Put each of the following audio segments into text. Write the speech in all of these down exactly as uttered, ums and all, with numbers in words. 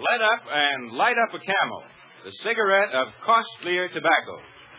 Let up and light up a Camel, the cigarette of costlier tobacco.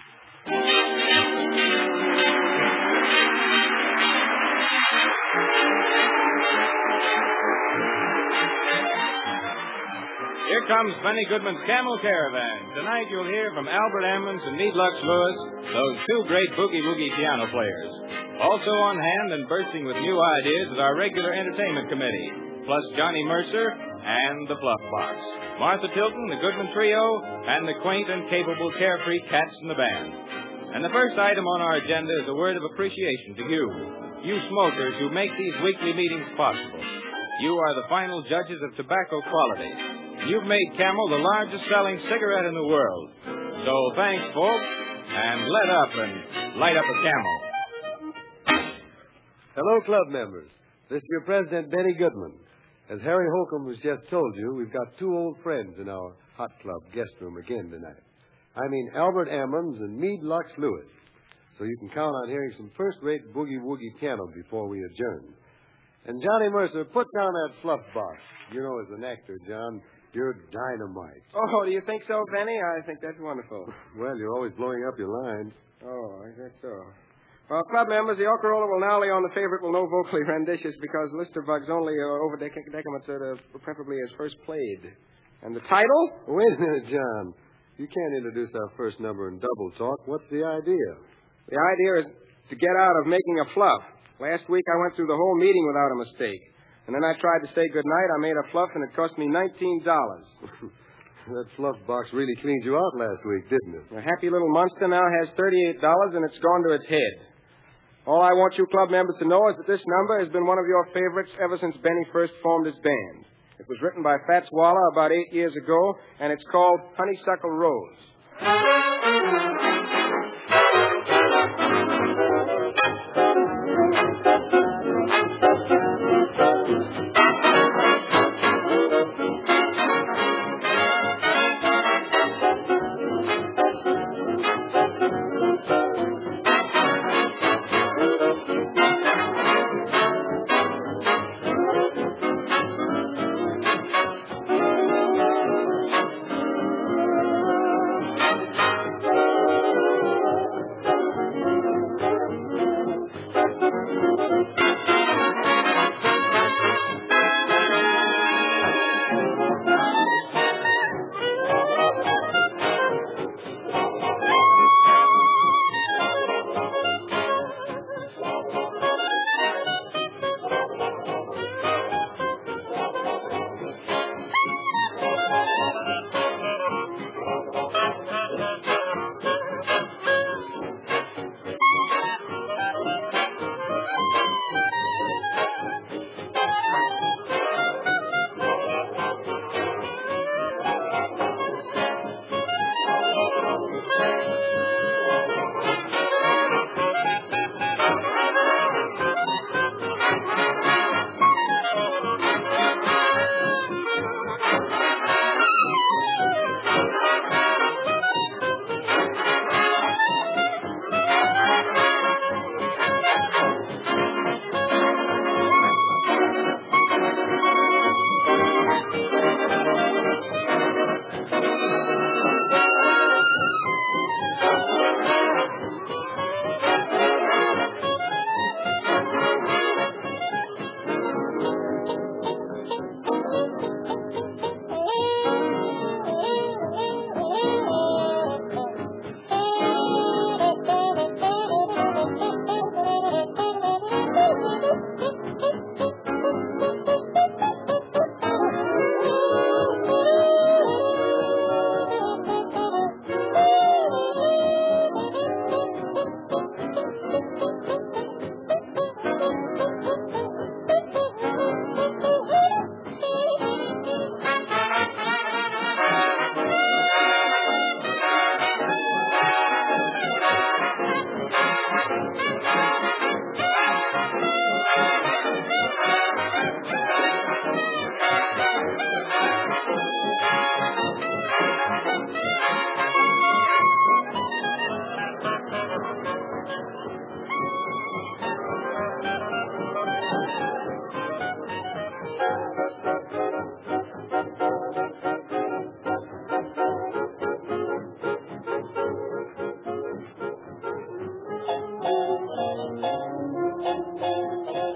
Here comes Benny Goodman's Camel Caravan. Tonight you'll hear from Albert Ammons and Meade Lux Lewis, those two great boogie-woogie piano players. Also on hand and bursting with new ideas is our regular entertainment committee, plus Johnny Mercer and the Fluff Box, Martha Tilton, the Goodman Trio, and the quaint and capable Carefree Cats in the band. And the first item on our agenda is a word of appreciation to you, you smokers who make these weekly meetings possible. You are the final judges of tobacco quality. You've made Camel the largest selling cigarette in the world. So thanks, folks, and let up and light up a Camel. Hello, club members. This is your president, Benny Goodman. As Harry Holcomb has just told you, we've got two old friends in our hot club guest room again tonight. I mean Albert Ammons and Meade Lux Lewis. So you can count on hearing some first-rate boogie-woogie piano before we adjourn. And Johnny Mercer, put down that fluff box. You know, as an actor, John, you're dynamite. Oh, do you think so, Benny? I think that's wonderful. Well, you're always blowing up your lines. Oh, I guess so. Well, club members, the Ocarola will now lay on the favorite will no vocally renditions because Listerbugs only uh, over decaments are uh, preferably as first played. And the title? Wait a minute, John. You can't introduce our first number in double talk. What's the idea? The idea is to get out of making a fluff. Last week I went through the whole meeting without a mistake. And then I tried to say goodnight. I made a fluff, and it cost me nineteen dollars. That fluff box really cleaned you out last week, didn't it? The happy little monster now has thirty-eight dollars, and it's gone to its head. All I want you club members to know is that this number has been one of your favorites ever since Benny first formed his band. It was written by Fats Waller about eight years ago, and it's called Honeysuckle Rose.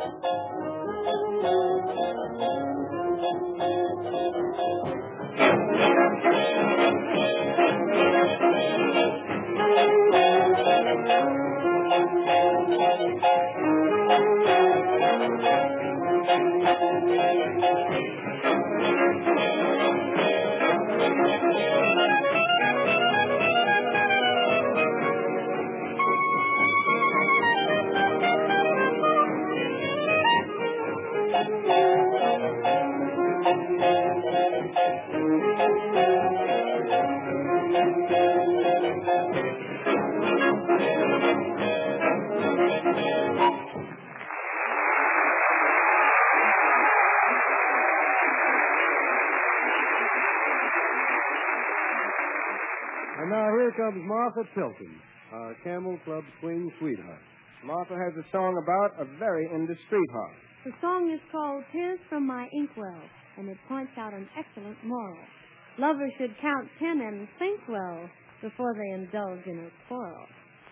And now here comes Martha Tilton, our Camel Club swing sweetheart. Martha has a song about a very indiscreet heart. The song is called Tears from My Inkwell, and it points out an excellent moral. Lovers should count ten and think well before they indulge in a quarrel.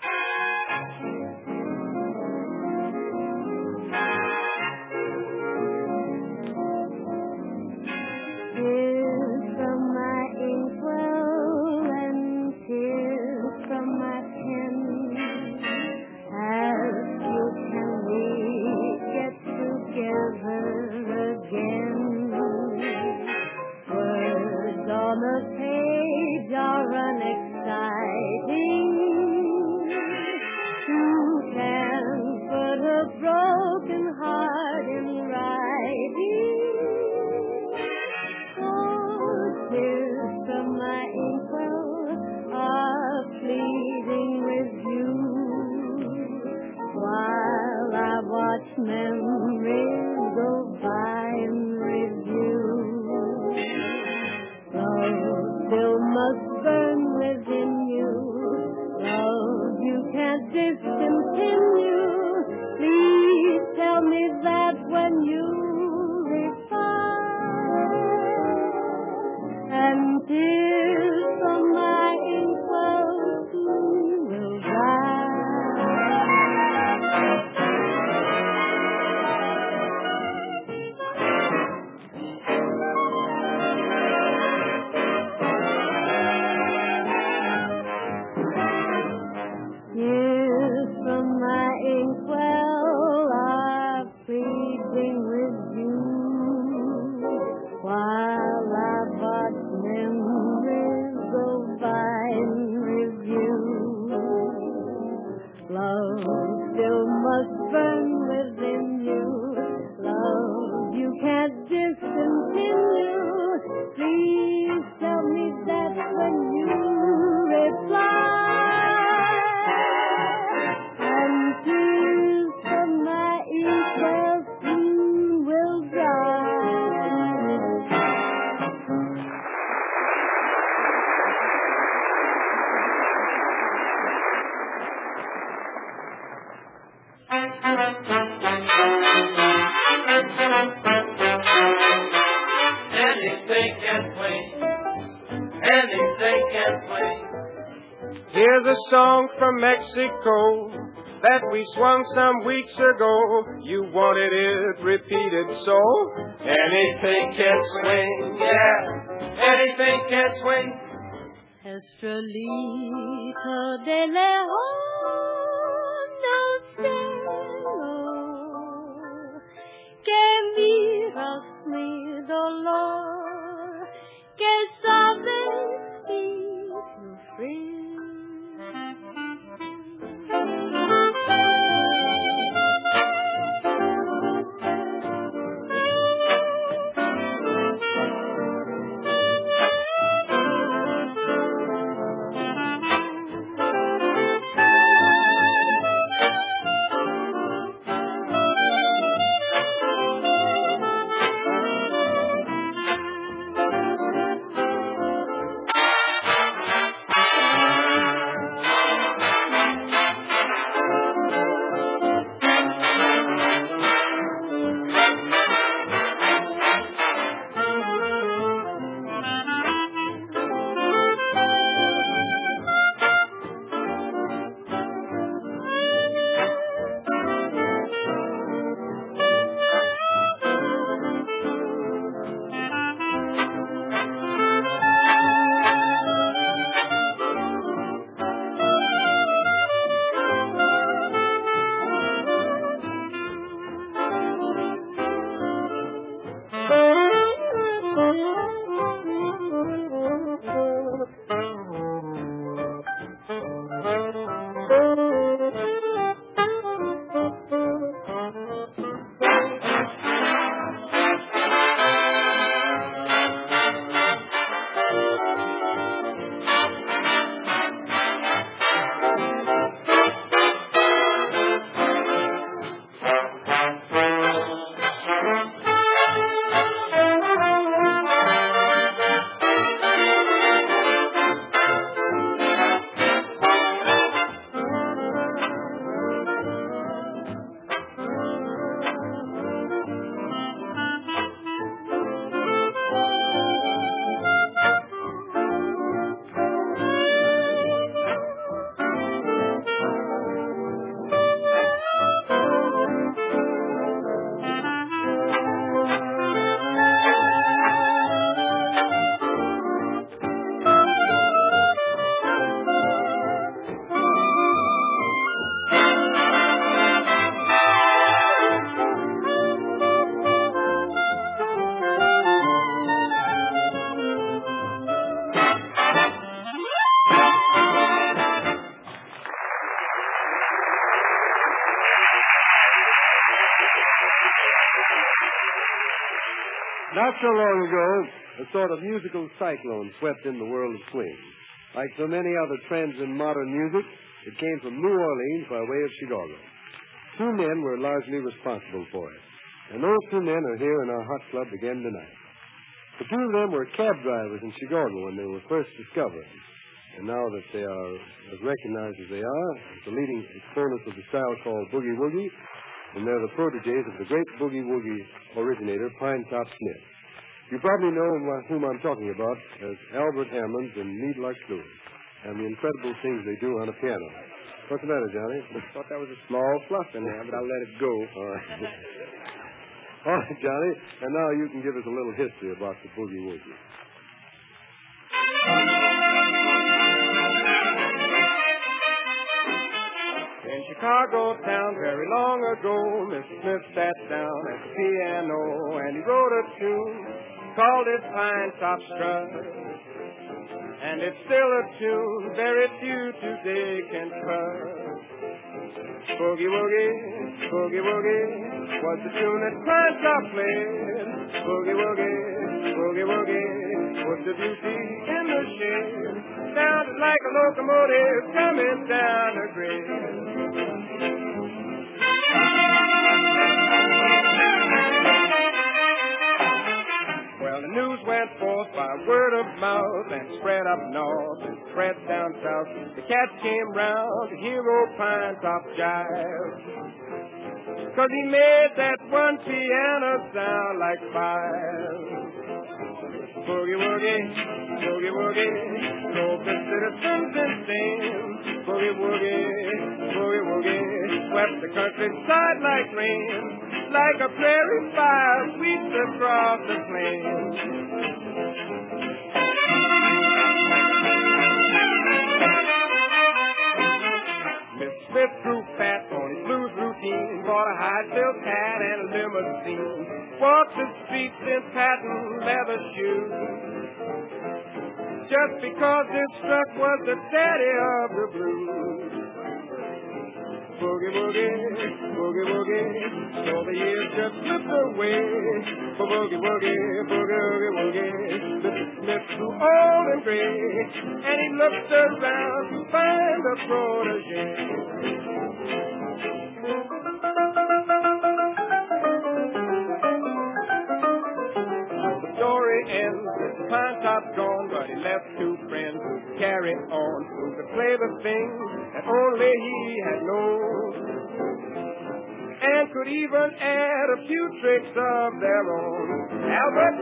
Tears from my inkwell and tears from my pen. Ask you, can we get together again? Words on the page are unexciting. Two can put a broken heart in writing. Tears from my inkwell are pleading with you, while I watch memories go by in review. Love still must burn within you. Love you can't discontinue. Please tell me that when you reply. And tears from my inkwell soon will dry. Tears from my inkwell are pleading with you, while I watch memories go by in review. Love still must burn within you. Love you can't discontinue. Please tell me that when you reply. And tears from my inkwell soon will dry. Anything can wait. Anything can wait. Here's a song from Mexico that we swung some weeks ago. You wanted it repeated, so anything can swing, yeah. Anything can swing. Estrelita de León del cielo, que miras mi dolor, que sabes mi sufrir. Not so long ago, a sort of musical cyclone swept in the world of swing. Like so many other trends in modern music, it came from New Orleans by way of Chicago. Two men were largely responsible for it. And those two men are here in our hot club again tonight. The two of them were cab drivers in Chicago when they were first discovered. And now that they are as recognized as they are, as the leading exponents of the style called Boogie Woogie, and they're the protégés of the great Boogie Woogie originator, Pine Top Smith. You probably know whom I'm talking about as Albert Ammons and Meade Lux Lewis, and the incredible things they do on a piano. What's the matter, Johnny? I thought that was a small fluff in there, but I'll let it go. All right. All right, Johnny, and now you can give us a little history about the Boogie Woogie. In Chicago town, very long ago, Mister Smith sat down at the piano and he wrote a tune called it Pine Top Strut. And it's still a tune very few today can cut. Boogie Woogie, Boogie Woogie was the tune that Pine Top played. Boogie Woogie, Boogie Woogie was the beauty in the shade. Sounded like a locomotive coming down the grade. Well, the news went forth by word of mouth and spread up north and spread down south. The cats came round to hear old Pine Top jive. Cause he made that one piano sound like five. Boogie Woogie, Boogie Woogie, no the citizens and sing. Boogie Woogie, Boogie Woogie, swept the countryside like rain, like a prairie fire sweeps across the plains. Mister Smith grew fat on his blues routine, bought a high silk hat and a limousine, walked the streets in patent leather shoes. Just because this truck was the daddy of the blues. Boogie Woogie, Boogie Woogie, so the years just slipped away. For Boogie Woogie, Boogie Woogie Woogie, Mister Smith grew old and gray, and he looked around to find a protege. The story ends with Pine Top gone, but he left two friends who could carry on, who could play the things that only he had known, and could even add a few tricks of their own. Albert,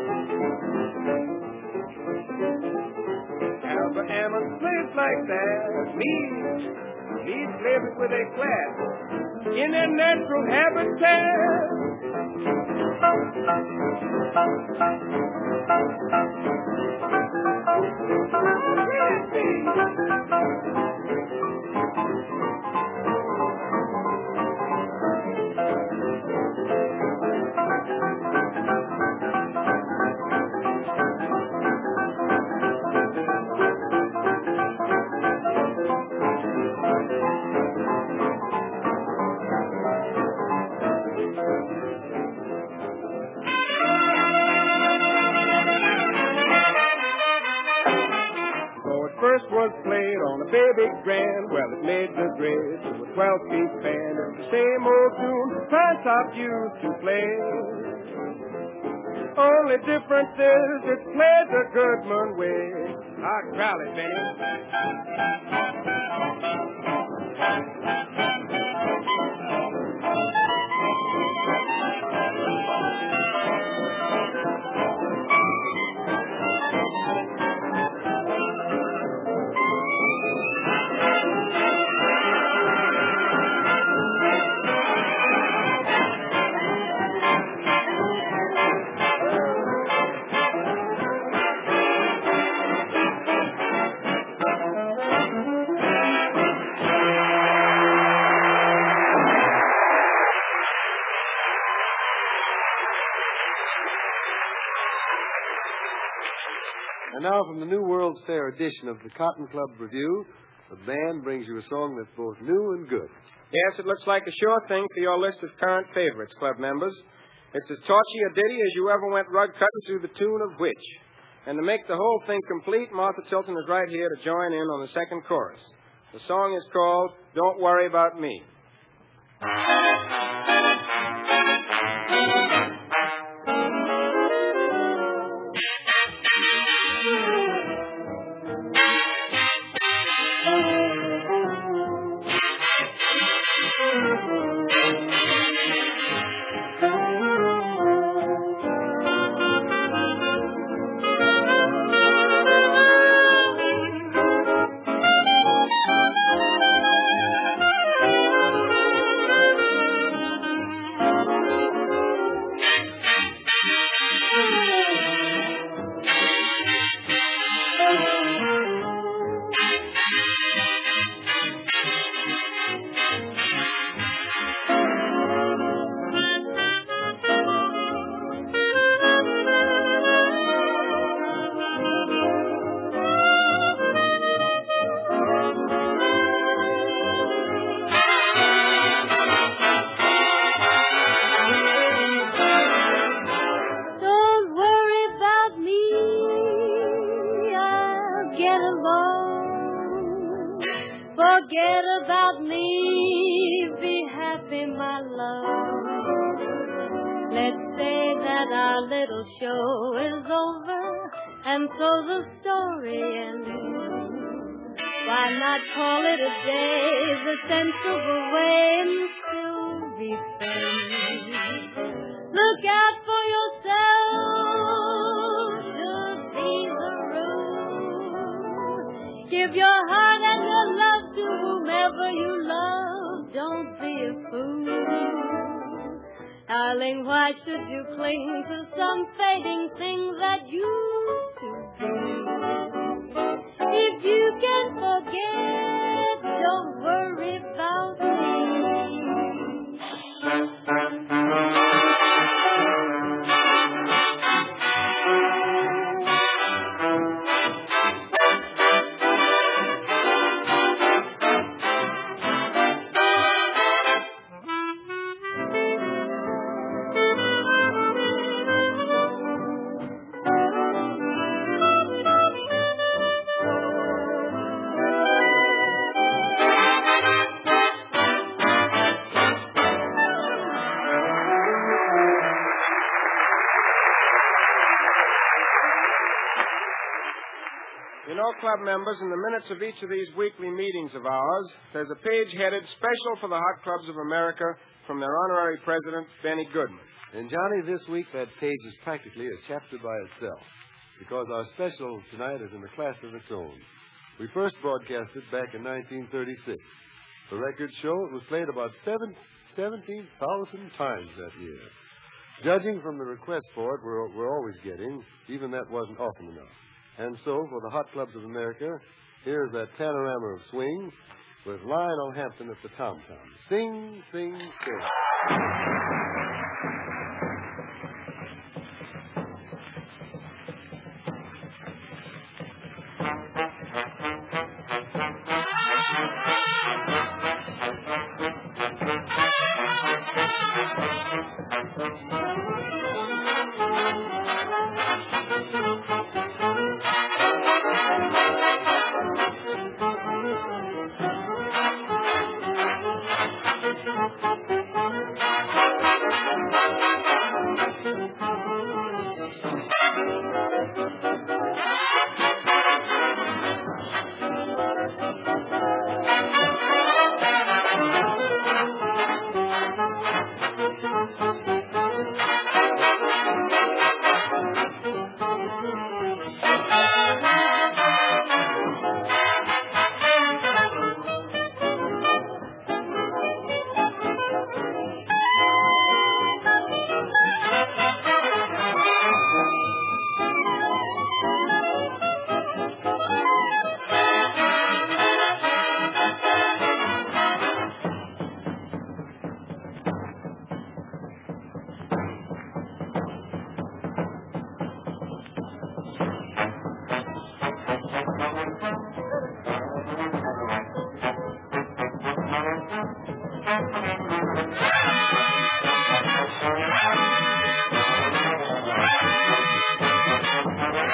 Albert Ammons plays like that. Me, he plays it with a class in their natural habitat. First was played on a baby grand, well, it made the grade to a twelve-piece band. It's the same old tune Pine Top used to play. Only difference is it's played the Goodman way. I'll crowd it, Benny. And now from the New World's Fair edition of the Cotton Club Review, the band brings you a song that's both new and good. Yes, it looks like a sure thing for your list of current favorites, club members. It's as touchy a ditty as you ever went rug cutting to the tune of which. And to make the whole thing complete, Martha Tilton is right here to join in on the second chorus. The song is called Don't Worry About Me. Forget about me, be happy, my love. Let's say that our little show is over, and so the story ends. Why not call it a day, the sensible way, and still be friends? Look out for yourself, to be the rule. Give your heart and your love to whomever you love. Don't be a fool. Darling, why should you cling to some fading thing that used to be? If you can forget, don't worry about me. You know, club members, in the minutes of each of these weekly meetings of ours, there's a page headed Special for the Hot Clubs of America from their honorary president, Benny Goodman. And, Johnny, this week that page is practically a chapter by itself, because our special tonight is in a class of its own. We first broadcast it back in nineteen thirty-six. The records show it was played about seventeen thousand times that year. Judging from the requests for it we're, we're always getting, even that wasn't often enough. And so, for the Hot Clubs of America, here's that panorama of swing with Lionel Hampton at the tom-tom. Sing, sing, sing.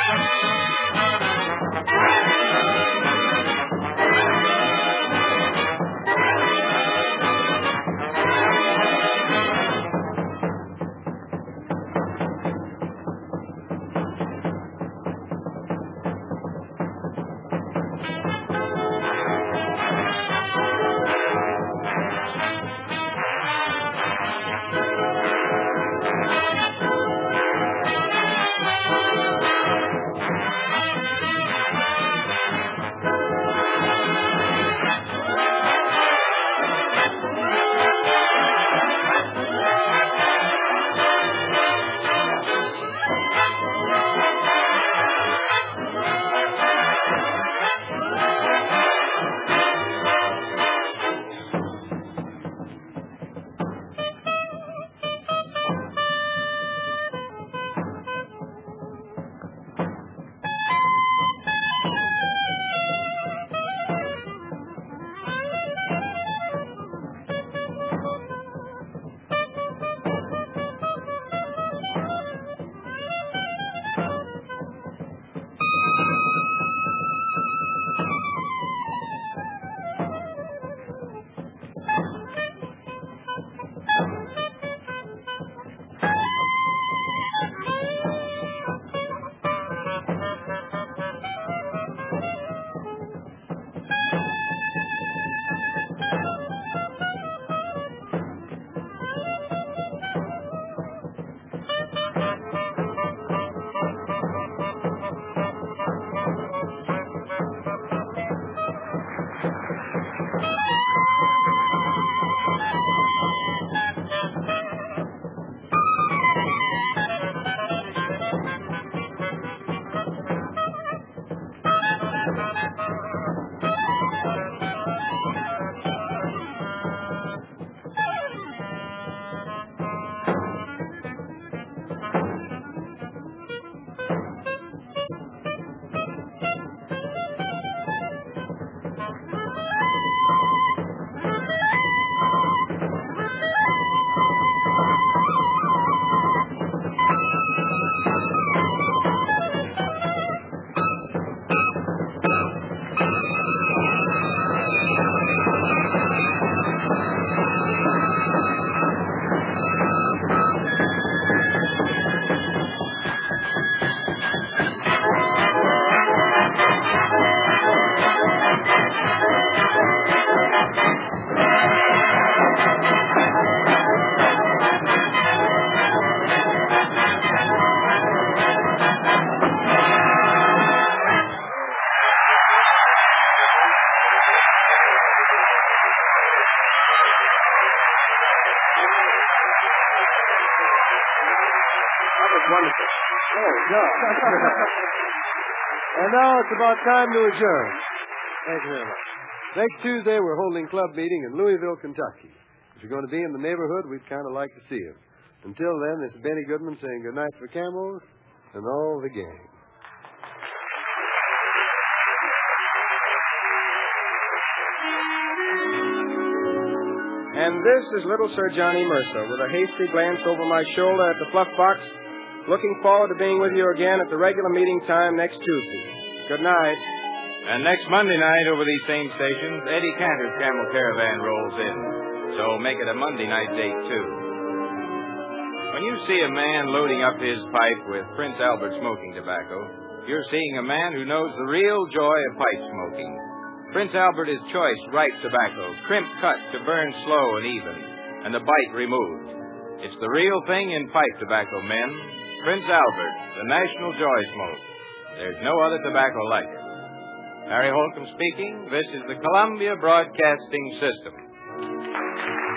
Wonderful. Oh, no. And now it's about time to adjourn. Thank you very much. Next Tuesday, we're holding club meeting in Louisville, Kentucky. If you're going to be in the neighborhood, we'd kind of like to see you. Until then, this is Benny Goodman saying good night for Camels and all the gang. And this is little Sir Johnny Mercer with a hasty glance over my shoulder at the fluff box. Looking forward to being with you again at the regular meeting time next Tuesday. Good night. And next Monday night over these same stations, Eddie Cantor's Camel Caravan rolls in. So make it a Monday night date, too. When you see a man loading up his pipe with Prince Albert smoking tobacco, you're seeing a man who knows the real joy of pipe smoking. Prince Albert is choice, ripe tobacco, crimp cut to burn slow and even, and the bite removed. It's the real thing in pipe tobacco, men. Prince Albert, the national joy smoke. There's no other tobacco like it. Harry Holcomb speaking. This is the Columbia Broadcasting System.